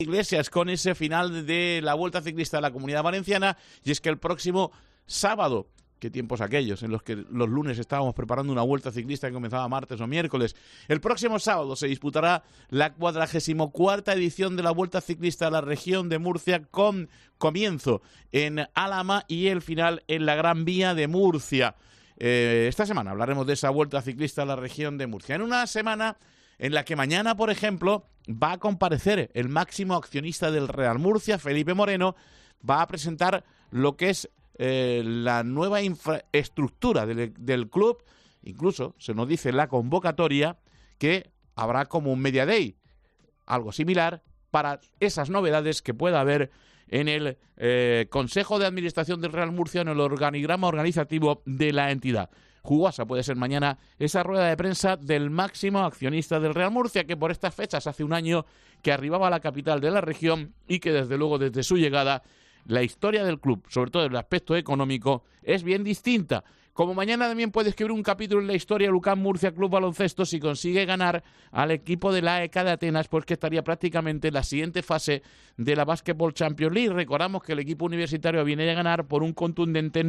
Iglesias con ese final de la Vuelta Ciclista de la Comunidad Valenciana, y es que el próximo sábado, qué tiempos aquellos en los que los lunes estábamos preparando una Vuelta Ciclista que comenzaba martes o miércoles, el próximo sábado se disputará la 44ª edición de la Vuelta Ciclista de la región de Murcia, con comienzo en Álama y el final en la Gran Vía de Murcia. Esta semana hablaremos de esa Vuelta Ciclista de la región de Murcia, en una semana en la que mañana, por ejemplo, va a comparecer el máximo accionista del Real Murcia, Felipe Moreno. Va a presentar lo que es la nueva infraestructura del club. Incluso se nos dice en la convocatoria que habrá como un Media Day, algo similar, para esas novedades que pueda haber en el Consejo de Administración del Real Murcia, en el organigrama organizativo de la entidad. Jugosa puede ser mañana esa rueda de prensa del máximo accionista del Real Murcia, que por estas fechas hace un año que arribaba a la capital de la región y que desde luego desde su llegada la historia del club, sobre todo en el aspecto económico, es bien distinta. Como mañana también puede escribir un capítulo en la historia del UCAM Murcia Club Baloncesto si consigue ganar al equipo de la AEK de Atenas, pues que estaría prácticamente en la siguiente fase de la Basketball Champions League. Recordamos que el equipo universitario viene de ganar por un contundente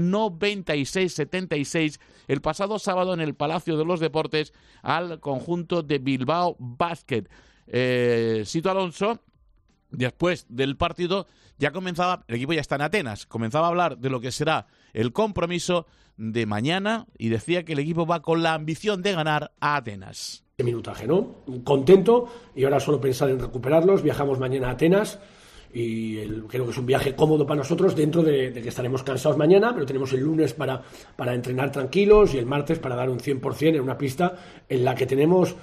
96-76 el pasado sábado en el Palacio de los Deportes al conjunto de Bilbao Basket. Sito Alonso, después del partido, ya comenzaba, el equipo ya está en Atenas, comenzaba a hablar de lo que será el compromiso de mañana y decía que el equipo va con la ambición de ganar a Atenas. Qué minutaje, ¿no? Contento, y ahora solo pensar en recuperarlos. Viajamos mañana a Atenas y creo que es un viaje cómodo para nosotros, dentro de que estaremos cansados mañana, pero tenemos el lunes para entrenar tranquilos y el martes para dar un 100% en una pista en la que tenemos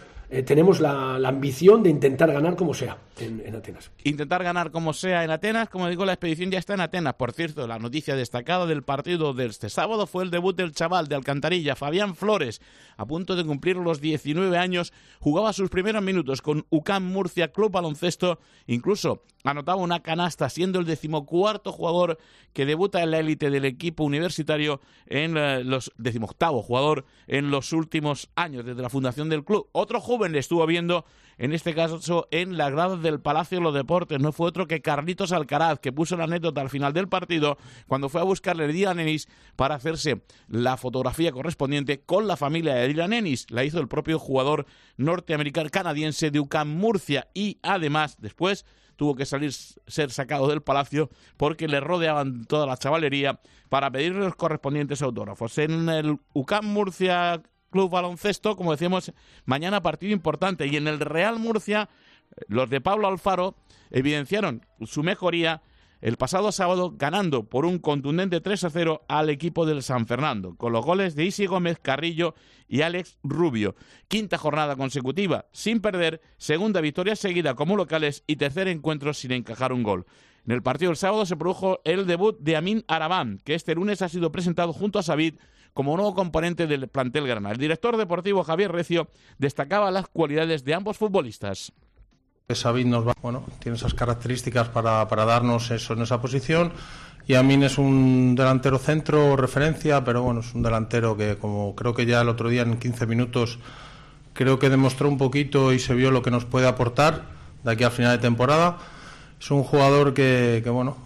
la ambición de intentar ganar como sea en Atenas. Intentar ganar como sea en Atenas. Como digo, la expedición ya está en Atenas. Por cierto, la noticia destacada del partido de este sábado fue el debut del chaval de Alcantarilla, Fabián Flores, a punto de cumplir los 19 años. Jugaba sus primeros minutos con UCAM Murcia Club Baloncesto. Incluso anotaba una canasta, siendo el 14º jugador que debuta en la élite del equipo universitario, en los 18º jugador en los últimos años desde la fundación del club. Otro joven le estuvo viendo, en este caso en la grada del Palacio de los Deportes, no fue otro que Carlitos Alcaraz, que puso la anécdota al final del partido cuando fue a buscarle a Dylan Ennis para hacerse la fotografía correspondiente con la familia de Dylan Ennis. La hizo el propio jugador norteamericano canadiense de UCAM Murcia, y además después tuvo que ser sacado del Palacio porque le rodeaban toda la chavalería para pedirle los correspondientes autógrafos. En el UCAM Murcia Club Baloncesto, como decíamos, mañana partido importante, y en el Real Murcia los de Pablo Alfaro evidenciaron su mejoría el pasado sábado, ganando por un contundente 3-0 al equipo del San Fernando, con los goles de Isi Gómez, Carrillo y Alex Rubio. Quinta jornada consecutiva sin perder, segunda victoria seguida como locales y tercer encuentro sin encajar un gol. En el partido del sábado se produjo el debut de Amin Arabán, que este lunes ha sido presentado junto a Sabid como nuevo componente del plantel grana. El director deportivo Javier Recio destacaba las cualidades de ambos futbolistas. Sabid tiene esas características para darnos eso en esa posición, y Amin es un delantero centro referencia, pero es un delantero que, como creo que ya el otro día en 15 minutos creo que demostró un poquito y se vio lo que nos puede aportar de aquí a final de temporada. Es un jugador que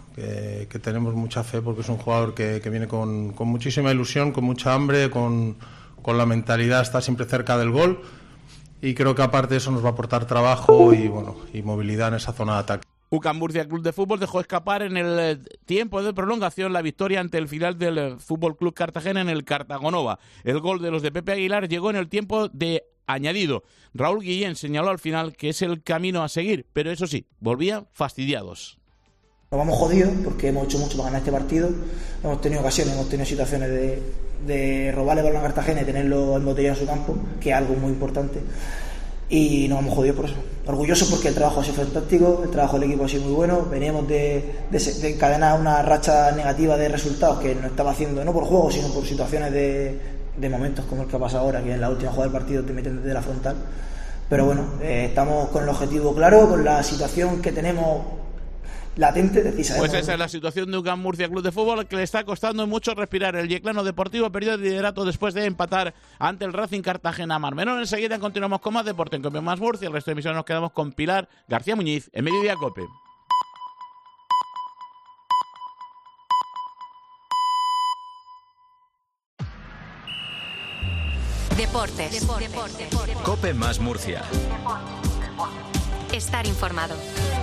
tenemos mucha fe, porque es un jugador que viene con muchísima ilusión, con mucha hambre, con la mentalidad, está siempre cerca del gol, y creo que aparte de eso nos va a aportar trabajo y movilidad en esa zona de ataque. UCAM Murcia Club de Fútbol dejó escapar en el tiempo de prolongación la victoria ante el filial del Fútbol Club Cartagena en el Cartagonova. El gol de los de Pepe Aguilar llegó en el tiempo de añadido. Raúl Guillén señaló al final que es el camino a seguir, pero eso sí, volvían fastidiados. Nos vamos jodidos porque hemos hecho mucho para ganar este partido. Hemos tenido ocasiones, hemos tenido situaciones de robarle balón a Cartagena y tenerlo embotellado en su campo, que es algo muy importante. Y nos hemos jodido por eso. Orgullosos porque el trabajo ha sido fantástico, el trabajo del equipo ha sido muy bueno. Veníamos de encadenar una racha negativa de resultados que nos estaba haciendo, no por juego, sino por situaciones de momentos como el que ha pasado ahora, que en la última jugada del partido te meten desde la frontal. Pero estamos con el objetivo claro, con la situación que tenemos latente, pues esa es la situación de UCAM Murcia Club de Fútbol, que le está costando mucho respirar. El Yeclano Deportivo perdió el liderato después de empatar ante el Racing Cartagena Marmenor. Enseguida continuamos con más deporte en Cope Más Murcia. El resto de emisiones nos quedamos con Pilar García Muñiz en Mediodía Cope. Deportes. COPE más Murcia. Estar informado.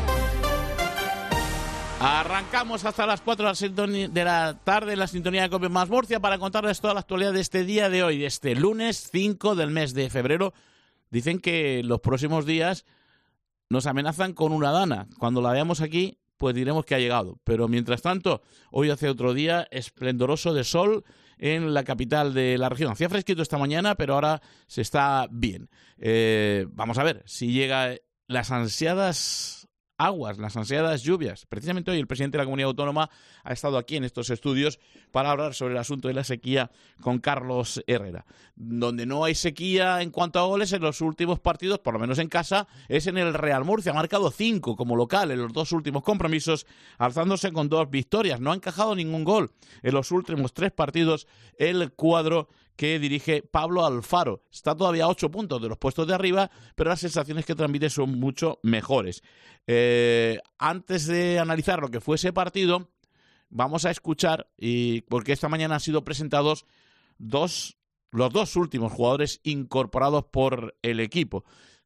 Arrancamos hasta las 4 de la tarde en la sintonía de COPE más Murcia para contarles toda la actualidad de este día de hoy, de este lunes 5 del mes de febrero. Dicen que los próximos días nos amenazan con una dana. Cuando la veamos aquí, pues diremos que ha llegado. Pero mientras tanto, hoy hace otro día esplendoroso de sol en la capital de la región. Hacía fresquito esta mañana, pero ahora se está bien. Vamos a ver si llega las ansiadas aguas, las ansiadas lluvias. Precisamente hoy el presidente de la Comunidad Autónoma ha estado aquí en estos estudios para hablar sobre el asunto de la sequía con Carlos Herrera. Donde no hay sequía en cuanto a goles en los últimos partidos, por lo menos en casa, es en el Real Murcia. Ha marcado 5 como local en los 2 últimos compromisos, alzándose con 2 victorias. No ha encajado ningún gol en los últimos 3 partidos el cuadro que dirige Pablo Alfaro. Está todavía a 8 puntos de los puestos de arriba, pero las sensaciones que transmite son mucho mejores. Antes de analizar lo que fue ese partido, vamos a escuchar, porque esta mañana han sido presentados los 2 últimos jugadores incorporados por el equipo.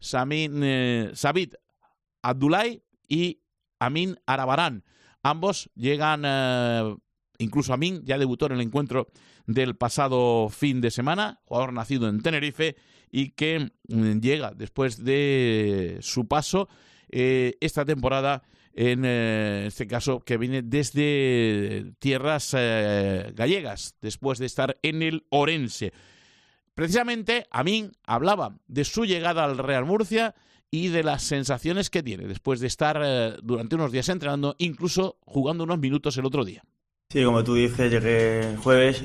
Sabit Abdullahi y Amin Arabarán. Ambos llegan, incluso Amin ya debutó en el encuentro del pasado fin de semana, jugador nacido en Tenerife y que llega después de su paso esta temporada, en este caso que viene desde tierras gallegas, después de estar en el Orense. Precisamente Amin hablaba de su llegada al Real Murcia y de las sensaciones que tiene después de estar durante unos días entrenando, incluso jugando unos minutos el otro día. Sí, como tú dices, llegué el jueves,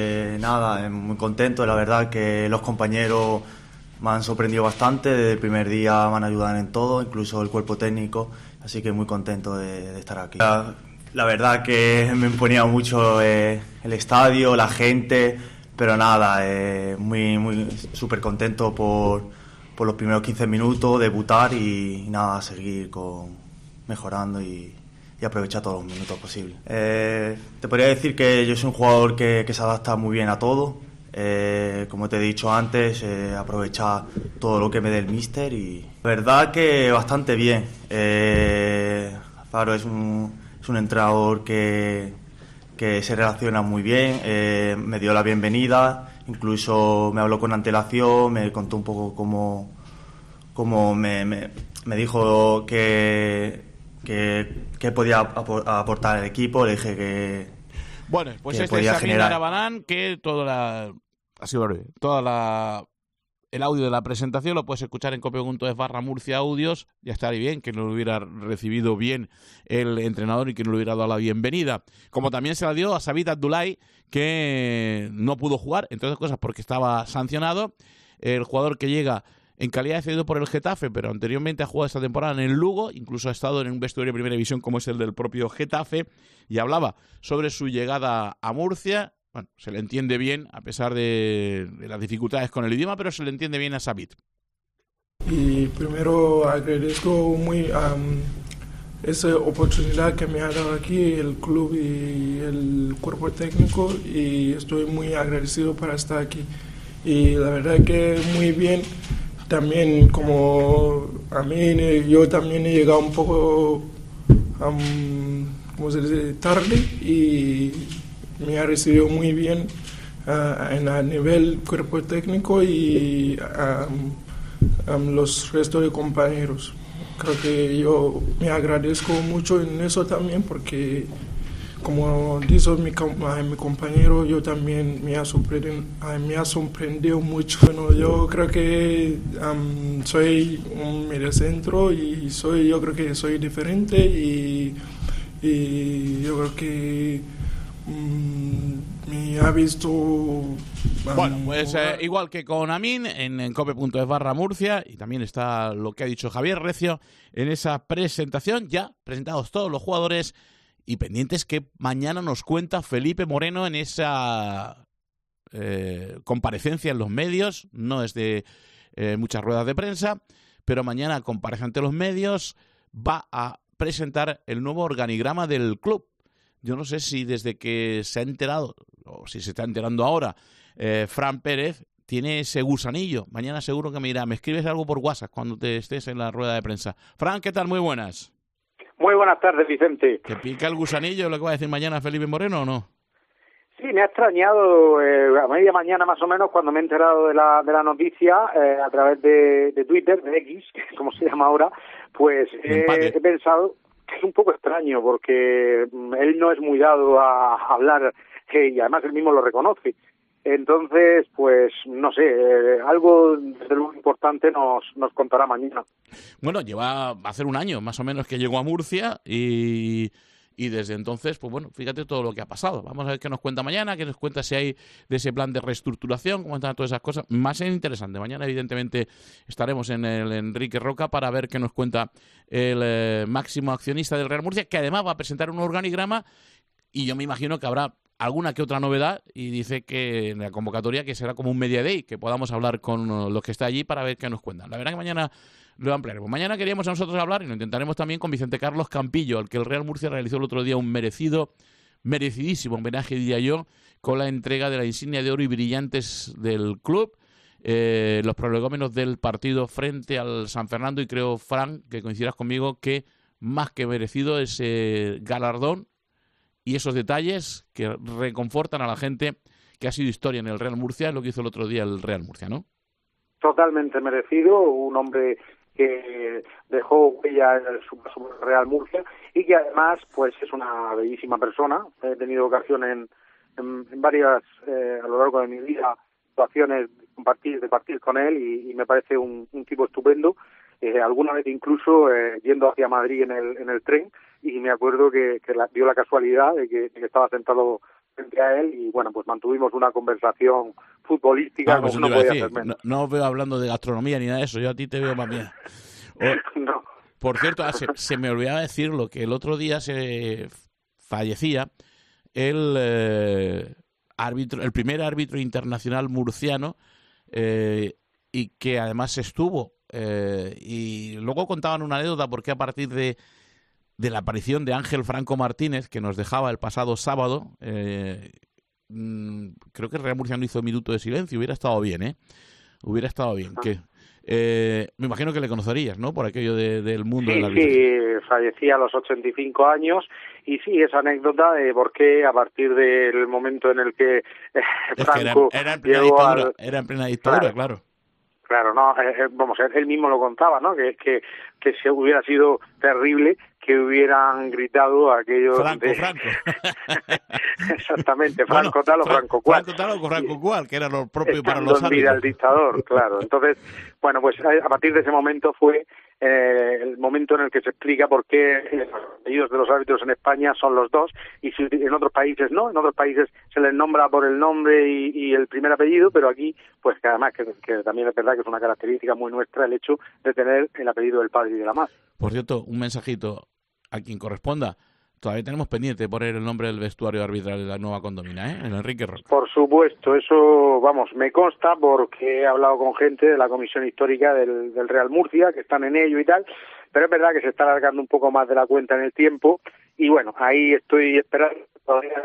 muy contento, la verdad que los compañeros me han sorprendido bastante, desde el primer día me han ayudado en todo, incluso el cuerpo técnico, así que muy contento de estar aquí. La verdad que me imponía mucho el estadio, la gente, pero muy súper contento por los primeros 15 minutos, debutar y seguir mejorando y aprovechar todos los minutos posibles. Te podría decir que yo soy un jugador que se adapta muy bien a todo. Como te he dicho antes, aprovechar todo lo que me dé el míster y la verdad que bastante bien. Faro es un entrenador que se relaciona muy bien, me dio la bienvenida, incluso me habló con antelación, me contó un poco cómo me dijo que podía aportar al equipo. Le dije que bueno, pues que este es Sabin Arabarán, que el audio de la presentación lo puedes escuchar en cope.es/Murcia Audios. Ya estaría bien que no lo hubiera recibido bien el entrenador y que no le hubiera dado la bienvenida. Como también se la dio a Sabit Abdullahi, que no pudo jugar, entre otras cosas porque estaba sancionado. El jugador que llega en calidad de cedido por el Getafe, pero anteriormente ha jugado esta temporada en el Lugo, incluso ha estado en un vestuario de primera división como es el del propio Getafe, y hablaba sobre su llegada a Murcia. Bueno, se le entiende bien, a pesar de las dificultades con el idioma, pero se le entiende bien a Sabit. Y primero agradezco muy esa oportunidad que me ha dado aquí el club y el cuerpo técnico, y estoy muy agradecido para estar aquí. Y la verdad que muy bien. También como a mí, yo también he llegado un poco, ¿cómo se dice?, tarde, y me ha recibido muy bien a nivel cuerpo técnico y los restos de compañeros. Creo que yo me agradezco mucho en eso también, porque como dice mi compañero, yo también me ha sorprendido mucho. Bueno, yo creo que soy un mediocentro y yo creo que soy diferente y yo creo que me ha visto. Bueno, pues igual que con Amin, en cope.es/Murcia, y también está lo que ha dicho Javier Recio en esa presentación, ya presentados todos los jugadores. Y pendientes que mañana nos cuenta Felipe Moreno en esa comparecencia en los medios. No es de muchas ruedas de prensa, pero mañana comparece ante los medios, va a presentar el nuevo organigrama del club. Yo no sé si desde que se ha enterado, o si se está enterando ahora, Fran Pérez, tiene ese gusanillo. Mañana seguro que me dirá, me escribes algo por WhatsApp cuando te estés en la rueda de prensa. Fran, ¿qué tal? Muy buenas. Muy buenas tardes, Vicente. ¿Te pica el gusanillo lo que va a decir mañana Felipe Moreno o no? Sí, me ha extrañado a media mañana más o menos cuando me he enterado de la noticia a través de Twitter, de X, como se llama ahora, pues he pensado que es un poco extraño porque él no es muy dado a hablar y además él mismo lo reconoce. Entonces, pues no sé, algo de lo importante nos contará mañana. Bueno, va a hacer un año más o menos que llegó a Murcia y desde entonces, pues bueno, fíjate todo lo que ha pasado. Vamos a ver qué nos cuenta mañana, qué nos cuenta si hay de ese plan de reestructuración, cómo están todas esas cosas. Más interesante. Mañana, evidentemente, estaremos en el Enrique Roca para ver qué nos cuenta el máximo accionista del Real Murcia, que además va a presentar un organigrama y yo me imagino que habrá alguna que otra novedad y dice que en la convocatoria que será como un media day, que podamos hablar con los que está allí para ver qué nos cuentan. La verdad que mañana lo ampliaremos. Mañana queríamos a nosotros hablar y lo intentaremos también con Vicente Carlos Campillo, al que el Real Murcia realizó el otro día un merecidísimo homenaje, diría yo, con la entrega de la insignia de oro y brillantes del club, los prolegómenos del partido frente al San Fernando, y creo, Fran, que coincidirás conmigo, que más que merecido ese galardón y esos detalles que reconfortan a la gente que ha sido historia en el Real Murcia, es lo que hizo el otro día el Real Murcia, ¿no? Totalmente merecido, un hombre que dejó huella en su paso por el Real Murcia y que además pues es una bellísima persona. He tenido ocasión en varias, a lo largo de mi vida, situaciones de compartir con él y me parece un tipo estupendo. Alguna vez incluso yendo hacia Madrid en el tren, y me acuerdo que dio la casualidad de que estaba sentado frente a él y bueno, pues mantuvimos una conversación futbolística como no podía ser menos. No veo hablando de gastronomía ni nada de eso, yo a ti te veo más bien. No. Por cierto, se me olvidaba decirlo, que el otro día se fallecía el primer árbitro internacional murciano y que además estuvo y luego contaban una anécdota porque a partir de la aparición de Ángel Franco Martínez, que nos dejaba el pasado sábado, creo que el Real Murcia no hizo minuto de silencio, hubiera estado bien, Hubiera estado bien. Que me imagino que le conocerías, ¿no? Por aquello del mundo del arbitraje. Sí, fallecía a los 85 años y sí, esa anécdota de por qué a partir del momento en el que Franco era en plena dictadura, era en plena dictadura, claro. Claro, no, vamos, él mismo lo contaba, ¿no? Que se hubiera sido terrible que hubieran gritado aquello Franco. Exactamente, Franco tal o Franco cual. Franco tal o Franco cual, que era lo propio para los árbitros. Vida al dictador, claro. Entonces, bueno, pues a partir de ese momento fue el momento en el que se explica por qué los apellidos de los árbitros en España son los dos y si en otros países no, en otros países se les nombra por el nombre y el primer apellido, pero aquí, pues que además que también es verdad que es una característica muy nuestra el hecho de tener el apellido del padre y de la madre. Por cierto, un mensajito a quien corresponda. Todavía tenemos pendiente de poner el nombre del vestuario arbitral de la nueva condomina, en Enrique Roca. Por supuesto, eso, vamos, me consta porque he hablado con gente de la comisión histórica del Real Murcia, que están en ello y tal, pero es verdad que se está alargando un poco más de la cuenta en el tiempo, y bueno, ahí estoy esperando, todavía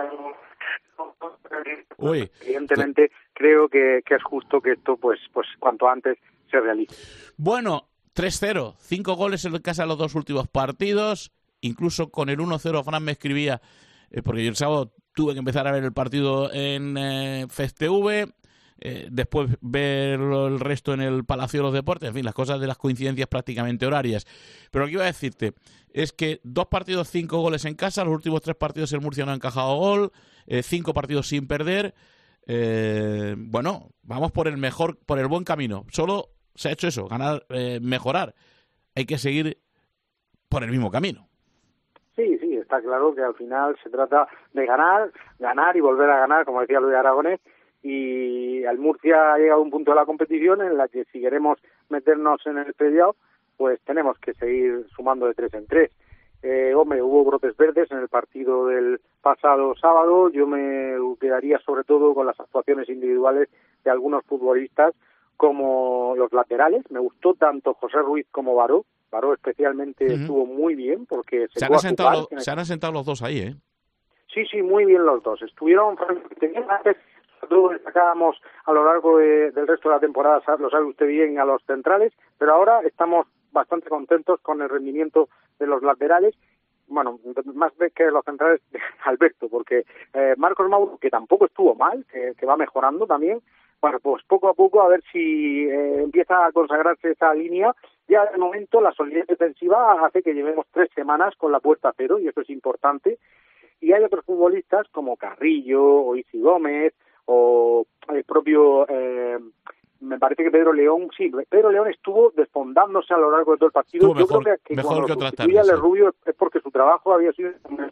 Uy, evidentemente creo que es justo que esto, pues cuanto antes se realice. Bueno, 3-0, 5 goles en casa de los dos últimos partidos. Incluso con el 1-0 Fran me escribía, porque yo el sábado tuve que empezar a ver el partido en FestTV, después ver el resto en el Palacio de los Deportes, en fin, las cosas de las coincidencias prácticamente horarias. Pero lo que iba a decirte es que 2 partidos, 5 goles en casa, los últimos 3 partidos el Murcia no ha encajado gol, 5 partidos sin perder. Bueno, vamos por el buen camino. Solo se ha hecho eso, ganar, mejorar. Hay que seguir por el mismo camino. Sí, está claro que al final se trata de ganar y volver a ganar, como decía Luis Aragonés, y al Murcia ha llegado un punto de la competición en la que si queremos meternos en el playoff, pues tenemos que seguir sumando de 3 en 3. Hombre, hubo brotes verdes en el partido del pasado sábado, yo me quedaría sobre todo con las actuaciones individuales de algunos futbolistas como los laterales. Me gustó tanto José Ruiz como Baró especialmente estuvo muy bien porque se han asentado los dos ahí, Sí, muy bien los dos. Tenían antes Todos destacábamos a lo largo del resto de la temporada, lo sabe usted bien, a los centrales, pero ahora estamos bastante contentos con el rendimiento de los laterales. Bueno, más que los centrales de Alberto, porque Marcos Mauro, que tampoco estuvo mal, que va mejorando también, bueno, pues poco a poco a ver si empieza a consagrarse esa línea. Ya de momento la solidez defensiva hace que llevemos 3 semanas con la puerta a cero, y eso es importante. Y hay otros futbolistas como Carrillo o Isi Gómez o el propio, me parece que Pedro León estuvo desfondándose a lo largo de todo el partido. Yo creo que mejor cuando que sustituye a Rubio es porque su trabajo había sido...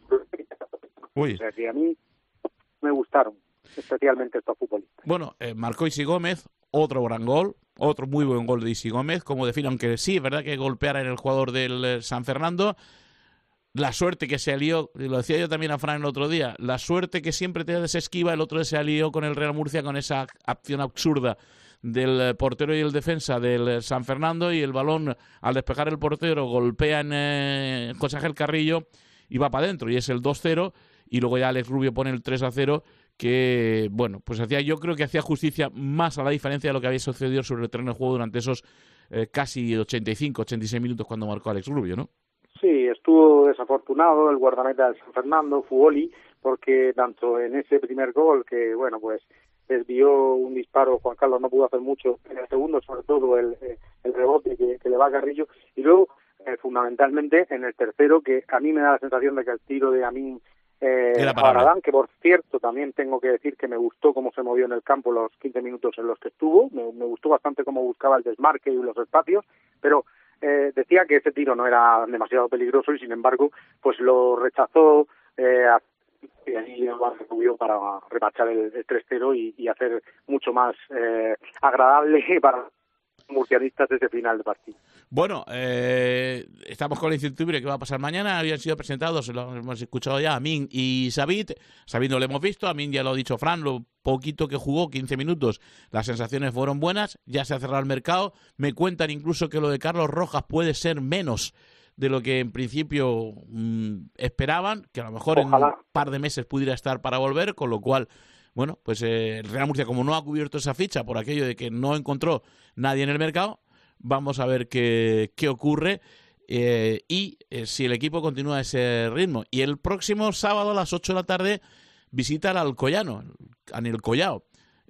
Uy. O sea, que a mí me gustaron especialmente estos futbolistas. Bueno, marcó Isi Gómez, otro gran gol, otro muy buen gol de Isi Gómez, como define, aunque sí, es verdad que golpeara en el jugador del San Fernando. La suerte que se alió, lo decía yo también a Fran el otro día, la suerte que siempre te se esquiva, el otro se alió con el Real Murcia con esa acción absurda del portero y el defensa del San Fernando, y el balón, al despejar el portero, golpea en José Ángel Carrillo y va para adentro, y es el 2-0, y luego ya Alex Rubio pone el 3-0, que, bueno, pues yo creo que hacía justicia más a la diferencia de lo que había sucedido sobre el terreno de juego durante esos casi 85, 86 minutos cuando marcó Alex Rubio, ¿no? Sí, estuvo desafortunado el guardameta del San Fernando, Fuoli, porque tanto en ese primer gol, que bueno, pues desvió un disparo, Juan Carlos no pudo hacer mucho, en el segundo sobre todo el rebote que le va a Carrillo, y luego fundamentalmente en el tercero, que a mí me da la sensación de que el tiro de Amin Baradán, que por cierto también tengo que decir que me gustó cómo se movió en el campo los 15 minutos en los que estuvo, me gustó bastante cómo buscaba el desmarque y los espacios, pero decía que ese tiro no era demasiado peligroso y sin embargo pues lo rechazó y ahí subió para remachar el 3-0 y hacer mucho más agradable para los murcianistas ese final de partido. Bueno, estamos con la incertidumbre que va a pasar mañana. Habían sido presentados, lo hemos escuchado ya, Amin y Sabit. Sabit no lo hemos visto, Amin ya lo ha dicho Fran, lo poquito que jugó, 15 minutos, las sensaciones fueron buenas, ya se ha cerrado el mercado. Me cuentan incluso que lo de Carlos Rojas puede ser menos de lo que en principio esperaban, que a lo mejor Ojalá. en un par de meses pudiera estar para volver, con lo cual, bueno, pues el Real Murcia, como no ha cubierto esa ficha por aquello de que no encontró nadie en el mercado, vamos a ver qué ocurre y si el equipo continúa ese ritmo. Y el próximo sábado a las 8 de la tarde visita al Alcoyano, en el Collao.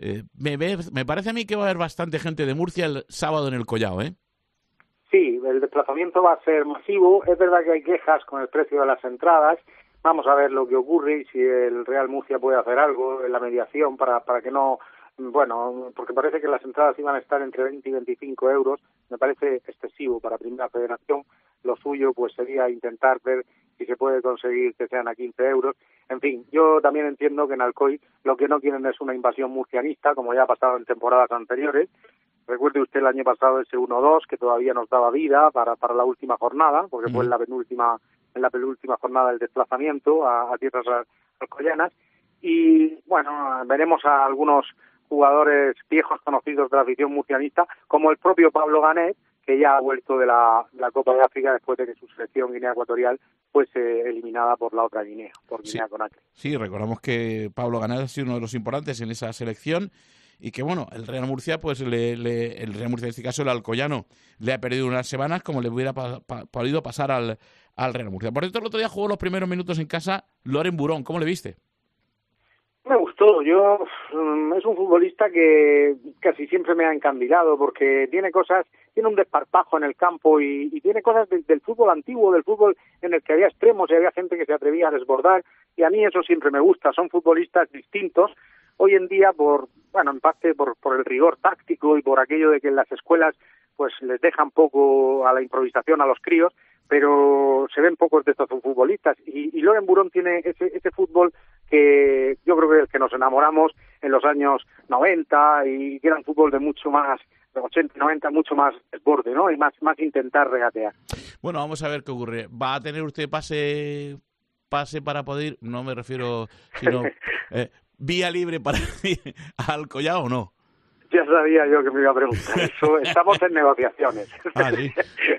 Me parece a mí que va a haber bastante gente de Murcia el sábado en el Collao, ¿eh? Sí, el desplazamiento va a ser masivo. Es verdad que hay quejas con el precio de las entradas. Vamos a ver lo que ocurre y si el Real Murcia puede hacer algo en la mediación para que no... Bueno, porque parece que las entradas iban a estar entre 20 y 25 euros. Me parece excesivo para Primera Federación. Lo suyo pues sería intentar ver si se puede conseguir que sean a 15 euros. En fin, yo también entiendo que en Alcoy lo que no quieren es una invasión murcianista, como ya ha pasado en temporadas anteriores. Recuerde usted el año pasado ese 1-2 que todavía nos daba vida para la última jornada, porque fue en la penúltima jornada del desplazamiento a tierras alcoyanas. Y bueno, veremos a algunos jugadores viejos conocidos de la afición murcianista, como el propio Pablo Ganet, que ya ha vuelto de la Copa de África después de que su selección Guinea Ecuatorial fuese eliminada por la otra Guinea, por Guinea Conakry. Sí, recordamos que Pablo Ganet ha sido uno de los importantes en esa selección y que, bueno, el Real Murcia, pues el Real Murcia, en este caso el Alcoyano, le ha perdido unas semanas como le hubiera podido pasar al Real Murcia. Por cierto, el otro día jugó los primeros minutos en casa Loren Burón. ¿Cómo le viste? Me gustó. Es un futbolista que casi siempre me ha encandilado porque tiene un desparpajo en el campo y tiene cosas del fútbol antiguo, del fútbol en el que había extremos y había gente que se atrevía a desbordar, y a mí eso siempre me gusta. Son futbolistas distintos. Hoy en día, en parte por el rigor táctico y por aquello de que en las escuelas pues les dejan poco a la improvisación a los críos, pero se ven pocos de estos futbolistas y Loren Burón tiene ese fútbol que yo creo que es el que nos enamoramos en los años 90 y que era un fútbol de mucho más, de 80 y 90, mucho más desborde, ¿no? Y más intentar regatear. Bueno, vamos a ver qué ocurre. ¿Va a tener usted pase para poder, no me refiero, sino vía libre para ir al Collao o no? Ya sabía yo que me iba a preguntar eso. Estamos en negociaciones. ¿Sí?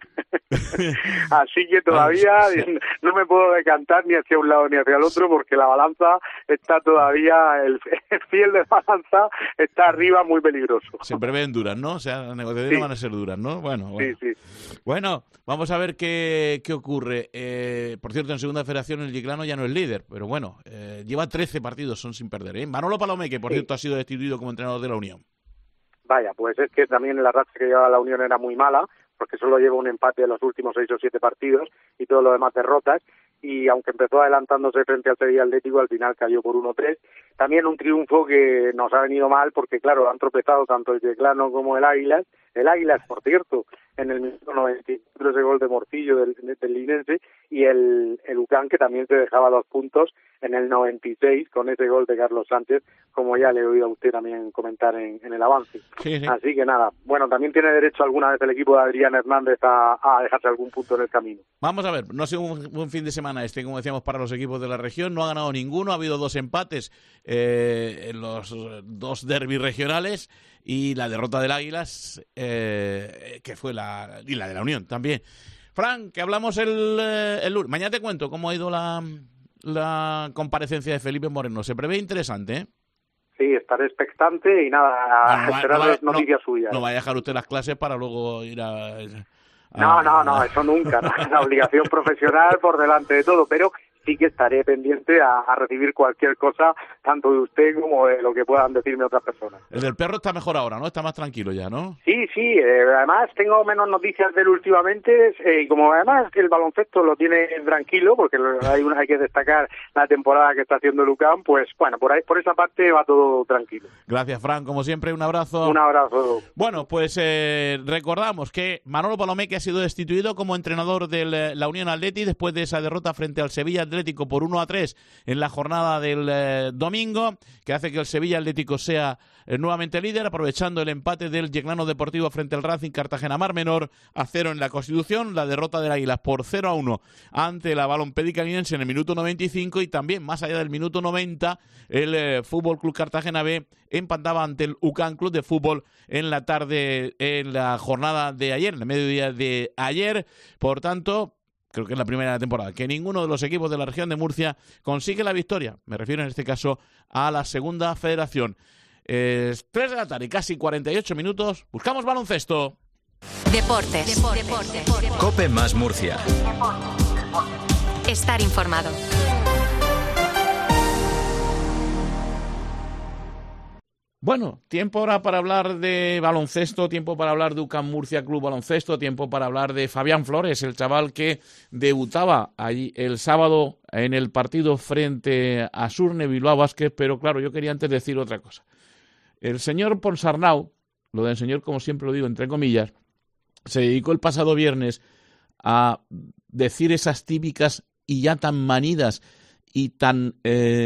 Así que todavía no me puedo decantar ni hacia un lado ni hacia el otro, porque la balanza está todavía, el fiel de balanza está arriba, muy peligroso. Se prevén duras, ¿no? O sea, las negociaciones van a ser duras, ¿no? Bueno. Sí. Bueno, vamos a ver qué ocurre. Por cierto, en Segunda Federación el Chiclano ya no es líder, pero bueno, lleva 13 partidos, son sin perder, ¿eh? Manolo Palomé, que por cierto ha sido destituido como entrenador de la Unión. Vaya, pues es que también la racha que llevaba la Unión era muy mala, porque solo lleva un empate en los últimos 6 o 7 partidos y todo lo demás derrotas, y aunque empezó adelantándose frente al Sevilla Atlético, al final cayó por 1-3. También un triunfo que nos ha venido mal, porque claro, han tropezado tanto el Chiclano como el Águilas. El Águilas, por cierto, en el minuto 94 ese gol de Morcillo del Linense, y el UCAM, que también se dejaba 2 puntos en el 96 con ese gol de Carlos Sánchez, como ya le he oído a usted también comentar en el avance. Sí. Así que nada, bueno, también tiene derecho alguna vez el equipo de Adrián Hernández a dejarse algún punto en el camino. Vamos a ver, no ha sido un buen fin de semana como decíamos, para los equipos de la región. No ha ganado ninguno, ha habido 2 empates en los 2 derbis regionales, y la derrota del Águilas, que fue y la de la Unión también. Fran, que hablamos el lunes. Mañana te cuento cómo ha ido la comparecencia de Felipe Moreno. Se prevé interesante, ¿eh? Sí, estaré expectante y nada, a esperar las noticias suyas. No vaya a dejar usted las clases para luego ir a... No, eso nunca. La obligación profesional por delante de todo, pero sí que estaré pendiente a recibir cualquier cosa, tanto de usted como de lo que puedan decirme otras personas. El del perro está mejor ahora, ¿no? Está más tranquilo ya, ¿no? Sí, además tengo menos noticias de él últimamente, y como además que el baloncesto lo tiene tranquilo, porque hay que destacar la temporada que está haciendo el UCAM, pues bueno, por esa parte va todo tranquilo. Gracias, Fran, como siempre, un abrazo. Un abrazo. Bueno, pues recordamos que Manolo Palomé, que ha sido destituido como entrenador de la Unión Atleti después de esa derrota frente al Sevilla Atlético por 1-3 en la jornada del domingo, que hace que el Sevilla Atlético sea nuevamente líder, aprovechando el empate del Chiclano Deportivo frente al Racing Cartagena Mar Menor a 0 en la Constitución, la derrota del Águilas por 0-1 ante la Balompédica Linense en el minuto 95, y también más allá del minuto 90 el Fútbol Club Cartagena B empataba ante el UCAM Club de Fútbol en la tarde, en la jornada de ayer, en el mediodía de ayer. Por tanto, creo que es la primera de la temporada que ninguno de los equipos de la región de Murcia consigue la victoria. Me refiero en este caso a la Segunda Federación. 3 de la tarde, casi 48 minutos. Buscamos baloncesto. Deportes. COPE más Murcia. Estar informado. Bueno, tiempo ahora para hablar de baloncesto, tiempo para hablar de UCAM Murcia Club Baloncesto, tiempo para hablar de Fabián Flores, el chaval que debutaba allí el sábado en el partido frente a Surne Bilbao Basket, pero claro, yo quería antes decir otra cosa. El señor Ponsarnau, lo del señor como siempre lo digo entre comillas, se dedicó el pasado viernes a decir esas típicas y ya tan manidas y tan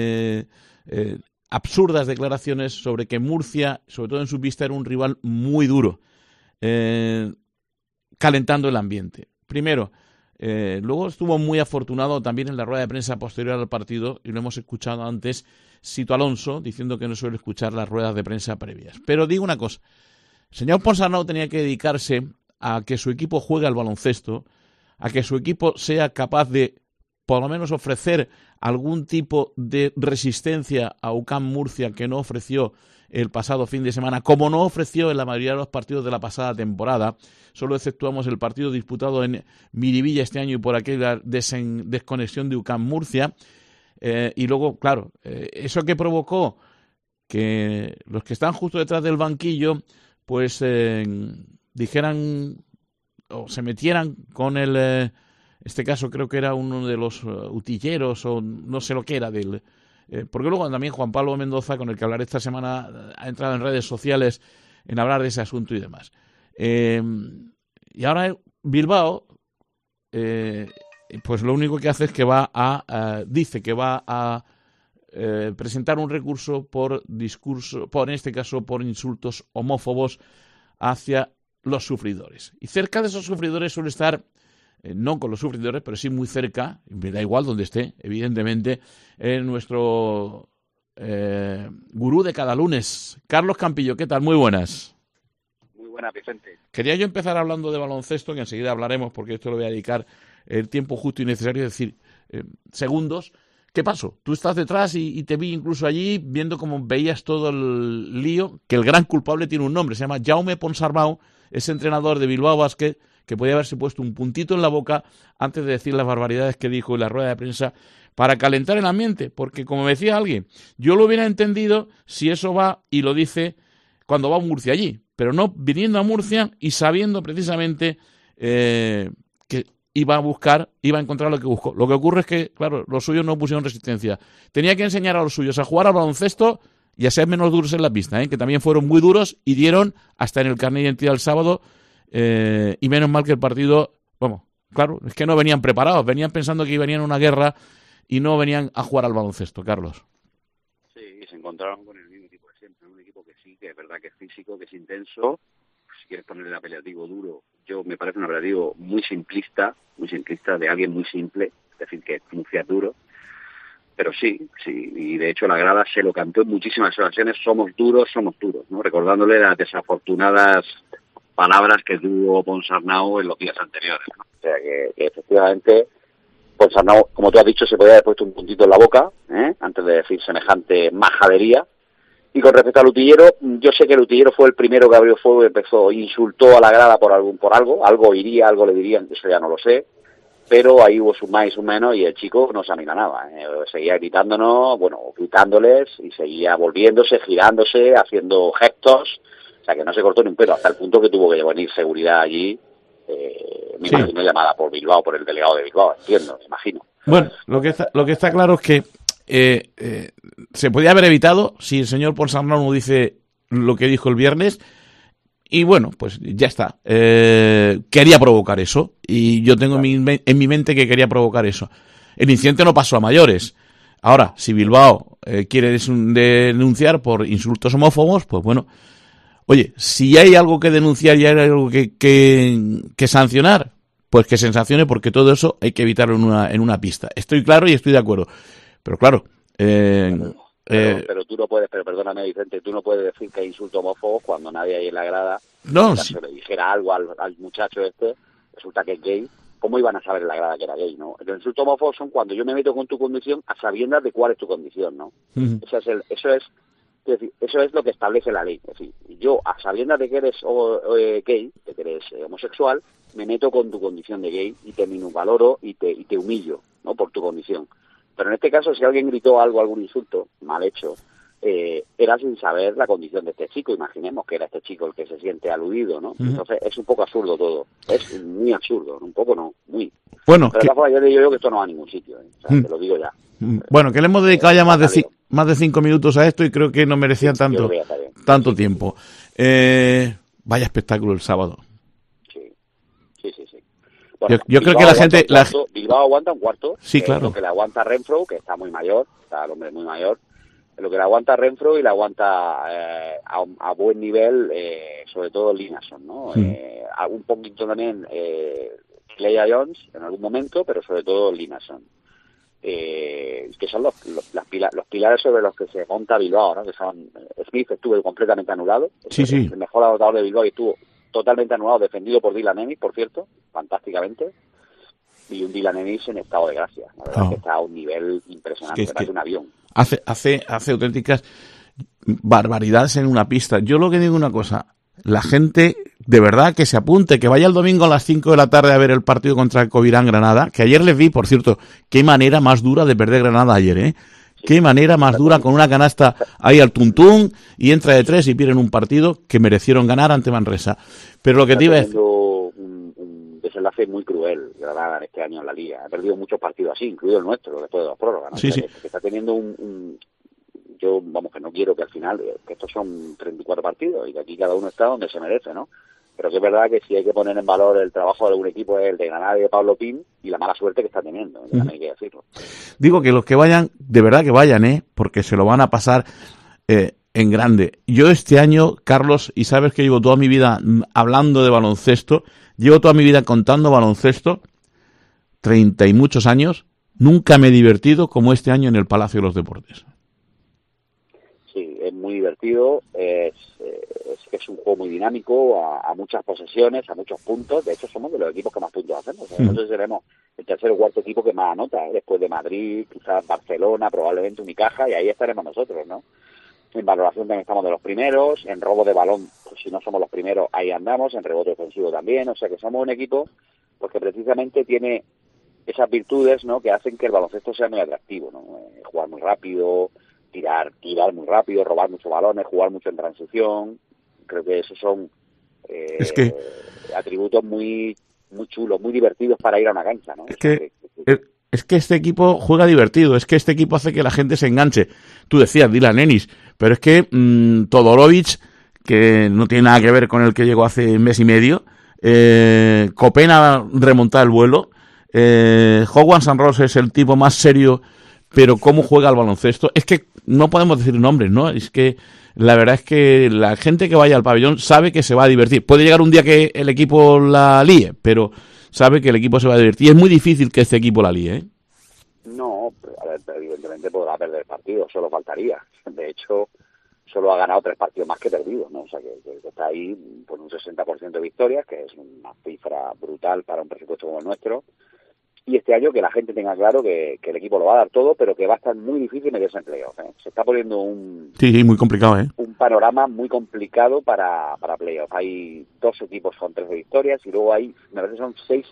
absurdas declaraciones sobre que Murcia, sobre todo en su vista, era un rival muy duro, calentando el ambiente. Primero, luego estuvo muy afortunado también en la rueda de prensa posterior al partido, y lo hemos escuchado antes, Sito Alonso, diciendo que no suele escuchar las ruedas de prensa previas. Pero digo una cosa, el señor Ponsarnau tenía que dedicarse a que su equipo juegue al baloncesto, a que su equipo sea capaz de por lo menos ofrecer algún tipo de resistencia a UCAM Murcia, que no ofreció el pasado fin de semana, como no ofreció en la mayoría de los partidos de la pasada temporada. Solo exceptuamos el partido disputado en Miribilla este año y por aquella desconexión de UCAM Murcia. Y luego, claro, eso que provocó que los que están justo detrás del banquillo pues dijeran o se metieran con el... este caso creo que era uno de los utilleros o no sé lo que era del... porque luego también Juan Pablo Mendoza, con el que hablaré esta semana, ha entrado en redes sociales en hablar de ese asunto y demás. Y ahora Bilbao, pues lo único que hace es que dice que va a presentar un recurso por en este caso por insultos homófobos hacia los sufridores. Y cerca de esos sufridores suele estar, no con los sufridores, pero sí muy cerca, me da igual donde esté, evidentemente, nuestro gurú de cada lunes. Carlos Campillo, ¿qué tal? Muy buenas. Muy buenas, Vicente. Quería yo empezar hablando de baloncesto, que enseguida hablaremos, porque esto lo voy a dedicar el tiempo justo y necesario, es decir, segundos. ¿Qué pasó? Tú estás detrás y te vi incluso allí viendo cómo veías todo el lío, que el gran culpable tiene un nombre, se llama Jaume Ponsarnau, es entrenador de Bilbao Basket, que podía haberse puesto un puntito en la boca antes de decir las barbaridades que dijo en la rueda de prensa para calentar el ambiente, porque como me decía alguien, yo lo hubiera entendido si eso va y lo dice cuando va a Murcia allí, pero no viniendo a Murcia y sabiendo precisamente que iba a encontrar lo que buscó. Lo que ocurre es que, claro, los suyos no pusieron resistencia. Tenía que enseñar a los suyos a jugar al baloncesto y a ser menos duros en la pista, que también fueron muy duros y dieron hasta en el carnet de identidad el sábado, y menos mal que el partido, vamos, claro, es que no venían preparados, venían pensando que venían a una guerra y no venían a jugar al baloncesto, Carlos. Sí, se encontraron con el mismo equipo de siempre, un equipo que sí, que es verdad que es físico, que es intenso. Si quieres ponerle el apelativo duro, me parece un apelativo muy simplista, de alguien muy simple, es decir, que Murcia es duro. Pero sí, y de hecho la grada se lo cantó en muchísimas ocasiones, somos duros, ¿no? Recordándole las desafortunadas palabras que tuvo Ponsarnau en los días anteriores, ¿no? O sea que efectivamente Ponsarnau, como tú has dicho, se podía haber puesto un puntito en la boca, antes de decir semejante majadería. Y con respecto al Utillero, yo sé que el Utillero fue el primero que abrió fuego y insultó a la grada por algo iría, algo le dirían, eso ya no lo sé, pero ahí hubo sus más y sus menos y el chico no se aminanaba, seguía gritándoles y seguía volviéndose, girándose, haciendo gestos, o sea que no se cortó ni un pelo, hasta el punto que tuvo que venir seguridad allí, me imagino llamada por Bilbao, por el delegado de Bilbao, entiendo, me imagino. Bueno, lo que está claro es que se podía haber evitado si el señor Ponsarnau no dice lo que dijo el viernes y bueno, pues ya está. Quería provocar eso y yo tengo en mi mente que quería provocar eso. El incidente no pasó a mayores. Ahora, si Bilbao quiere denunciar por insultos homófobos, pues bueno, oye, si hay algo que denunciar y hay algo que sancionar, pues que se sancione, porque todo eso hay que evitarlo en una pista. Estoy claro y estoy de acuerdo. Pero claro... pero tú no puedes, perdóname Vicente, tú no puedes decir que hay insulto homófobo cuando nadie hay en la grada. No, si le dijera algo al muchacho resulta que es gay, ¿cómo iban a saber en la grada que era gay, no? Los insultos homófobos son cuando yo me meto con tu condición a sabiendas de cuál es tu condición, ¿no? Uh-huh. Eso es lo que establece la ley. Es decir, yo a sabiendas de que eres gay, de que eres homosexual, me meto con tu condición de gay y te minusvaloro y te humillo, ¿no? Por tu condición. Pero en este caso, si alguien gritó algún insulto mal hecho, era sin saber la condición de este chico. Imaginemos que era este chico el que se siente aludido, ¿no? Uh-huh. Entonces es un poco absurdo todo. Es muy absurdo, un poco no, muy. Bueno, pero de todas formas yo le digo yo que esto no va a ningún sitio, O sea, te lo digo ya. Bueno, que le hemos dedicado ya más de 5 minutos a esto y creo que no merecía tanto tiempo. Vaya espectáculo el sábado. Sí. Bueno, yo creo que la gente... Bilbao aguanta un cuarto. Sí, claro. Lo que le aguanta Renfro, que está muy mayor, está el hombre muy mayor. Lo que le aguanta Renfro y le aguanta a buen nivel, sobre todo Linason, ¿no? Un poquito también Cleia Jones en algún momento, pero sobre todo Linason. Que son los pilares sobre los que se monta Bilbao, ¿no? Que son Smith estuvo completamente anulado. Sí. El mejor anotador de Bilbao y estuvo totalmente anulado, defendido por Dylan Ennis, por cierto, fantásticamente, y un Dylan Ennis en estado de gracia. La verdad que está a un nivel impresionante, parece un avión. Hace auténticas barbaridades en una pista. Yo lo que digo una cosa, la gente de verdad que se apunte, que vaya el domingo a las 5 de la tarde a ver el partido contra el Covirán Granada, que ayer les vi, por cierto, qué manera más dura de perder Granada ayer, ¿eh? Qué manera más dura, con una canasta ahí al tuntún y entra de 3 y pierden un partido que merecieron ganar ante Manresa. Pero lo que te iba a decir... un desenlace muy cruel Granada este año en la Liga. Ha perdido muchos partidos así, incluido el nuestro, después de las prórrogas, ¿no? Sí. Que está teniendo yo, que no quiero que al final, que estos son 34 partidos y que aquí cada uno está donde se merece, ¿no? Pero que es verdad que si hay que poner en valor el trabajo de un equipo es el de Granada y de Pablo Pin y la mala suerte que está teniendo, también hay que decirlo. Digo que los que vayan, de verdad que vayan, porque se lo van a pasar en grande. Yo este año, Carlos, y sabes que llevo toda mi vida hablando de baloncesto, llevo toda mi vida contando baloncesto, 30 y muchos años, nunca me he divertido como este año en el Palacio de los Deportes. muy divertido, es un juego muy dinámico, a muchas posesiones, a muchos puntos. De hecho, somos de los equipos que más puntos hacemos. Nosotros seremos el tercer o cuarto equipo que más anota, después de Madrid, quizás Barcelona, probablemente Unicaja, y ahí estaremos nosotros, ¿no? En valoración también estamos de los primeros, en robo de balón, pues si no somos los primeros, ahí andamos, en rebote ofensivo también, o sea que somos un equipo pues que precisamente tiene esas virtudes, ¿no?, que hacen que el baloncesto sea muy atractivo, ¿no? Jugar muy rápido, tirar muy rápido, robar muchos balones, jugar mucho en transición. Creo que esos son atributos muy chulos, muy divertidos para ir a una cancha, ¿no? Es que este equipo juega divertido, es que este equipo hace que la gente se enganche. Tú decías Dylan Ennis, pero es que Todorovic, que no tiene nada que ver con el que llegó hace mes y medio, Copen ha remontado el vuelo, Howard San Ross es el tipo más serio, pero cómo juega al baloncesto, es que no podemos decir nombres, ¿no? Es que la verdad es que la gente que vaya al pabellón sabe que se va a divertir. Puede llegar un día que el equipo la líe, pero sabe que el equipo se va a divertir. Y es muy difícil que este equipo la líe, ¿eh? No, a ver, evidentemente podrá perder partidos, solo faltaría. De hecho, solo ha ganado 3 partidos más que perdido, ¿no? O sea, que está ahí por un 60% de victorias, que es una cifra brutal para un presupuesto como el nuestro. Y este año que la gente tenga claro que el equipo lo va a dar todo, pero que va a estar muy difícil meterse en playoff, ¿eh? Se está poniendo Sí, muy complicado, ¿eh? Un panorama muy complicado para playoff. Hay 2 equipos con 13 victorias y luego me parece que son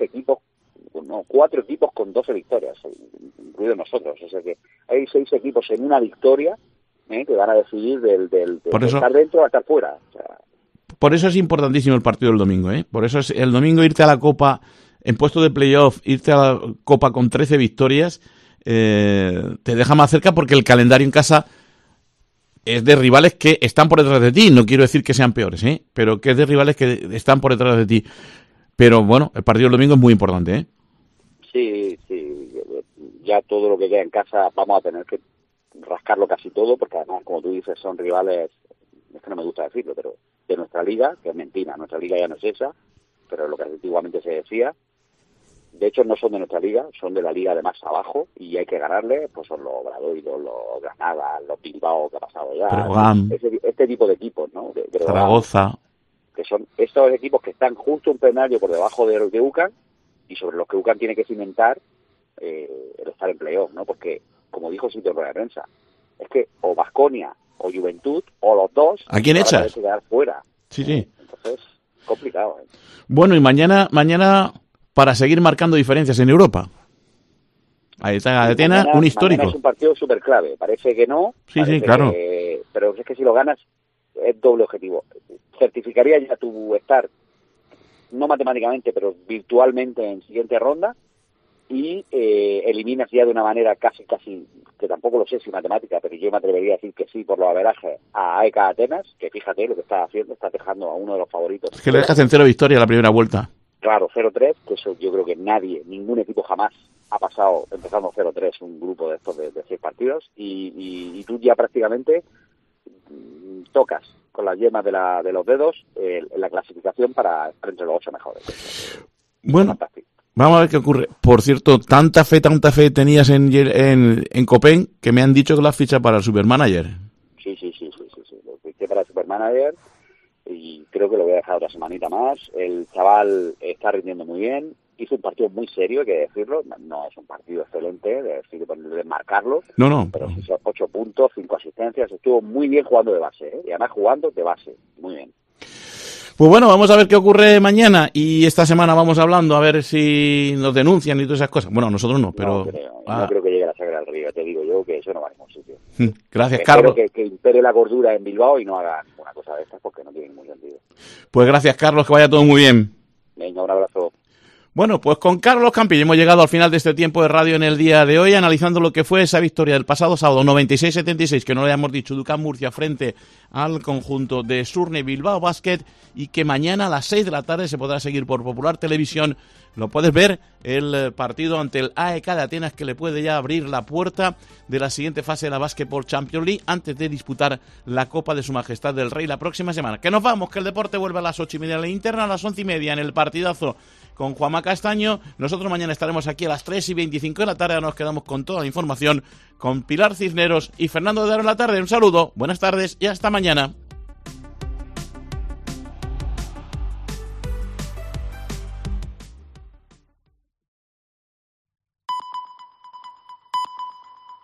4 equipos con 12 victorias, incluidos nosotros. O sea que hay 6 equipos en una victoria, que van a decidir de estar dentro a estar fuera. O sea, por eso es importantísimo el partido del domingo, ¿eh? Por eso es el domingo irte a la Copa en puesto de playoff, irte a la Copa con 13 victorias, te deja más cerca porque el calendario en casa es de rivales que están por detrás de ti. No quiero decir que sean peores, pero que es de rivales que están por detrás de ti. Pero bueno, el partido del domingo es muy importante, ¿eh? Sí. Ya todo lo que queda en casa vamos a tener que rascarlo casi todo, porque además, como tú dices, son rivales, es que no me gusta decirlo, pero de nuestra liga, que es mentira, nuestra liga ya no es esa, pero lo que antiguamente se decía. De hecho, no son de nuestra liga, son de la liga de más abajo, y hay que ganarle, pues son los Obradoiro, los Granada, los Bilbao, que ha pasado ya. Este tipo de equipos, ¿no? De Zaragoza. Que son estos equipos que están justo un peldaño por debajo de los de UCAN, y sobre los que UCAN tiene que cimentar el estar en playoff, ¿no? Porque, como dijo Sito en rueda de prensa, es que o Baskonia o Juventud, o los dos, ¿a quién echas? Que quedar fuera. Sí. Entonces, complicado, ¿eh? Bueno, y mañana para seguir marcando diferencias en Europa. Ahí está Atenas, un histórico. Mañana es un partido súper clave. Parece que no. Sí, claro. Pero es que si lo ganas, es doble objetivo. Certificaría ya tu estar, no matemáticamente, pero virtualmente en siguiente ronda, y eliminas ya de una manera casi, que tampoco lo sé si matemática, pero yo me atrevería a decir que sí, por los averajes, a AEK Atenas, que fíjate lo que está haciendo, está dejando a uno de los favoritos. Es que le dejas en 0 victoria la primera vuelta. Claro, 0-3, que eso yo creo que ningún equipo jamás ha pasado empezando 0-3 un grupo de estos de 6 partidos, y tú ya prácticamente tocas con las yemas de los dedos en la clasificación para estar entre los 8 mejores. Bueno, fantástico. Vamos a ver qué ocurre. Por cierto, tanta fe tenías en Copen que me han dicho que lo has fichado para el Supermanager. Sí. Lo fiché para el Supermanager y creo que lo voy a dejar otra semanita más. El chaval está rindiendo muy bien. Hizo un partido muy serio, hay que decirlo. No es un partido excelente, de marcarlo. No. Pero sí son 8 puntos, 5 asistencias. Estuvo muy bien jugando de base, ¿eh? Y además jugando de base. Muy bien. Pues bueno, vamos a ver qué ocurre mañana, y esta semana vamos hablando a ver si nos denuncian y todas esas cosas. Bueno, nosotros no, pero... No creo que llegue la sangre al río, te digo yo que eso no va a ningún sitio. Gracias, Carlos. Espero que impere la cordura en Bilbao y no haga ninguna cosa de estas, porque no tiene ningún sentido. Pues gracias, Carlos, que vaya todo muy bien. Venga, un abrazo. Bueno, pues con Carlos Campillo hemos llegado al final de este tiempo de radio en el día de hoy, analizando lo que fue esa victoria del pasado sábado, 96-76, que no le hemos dicho, Ducán Murcia frente al conjunto de Surne Bilbao Basket, y que mañana a las 6 de la tarde se podrá seguir por Popular Televisión lo puedes ver, el partido ante el AEK de Atenas, que le puede ya abrir la puerta de la siguiente fase de la Basketball Champions League antes de disputar la Copa de Su Majestad del Rey la próxima semana. Que nos vamos, que el deporte vuelve a las 8:30 en la linterna, a las 11:30 en el partidazo con Juanma Castaño. Nosotros mañana estaremos aquí a las 3:25 de la tarde. Nos quedamos con toda la información con Pilar Cisneros y Fernando de Aro en la tarde. Un saludo, buenas tardes y hasta mañana.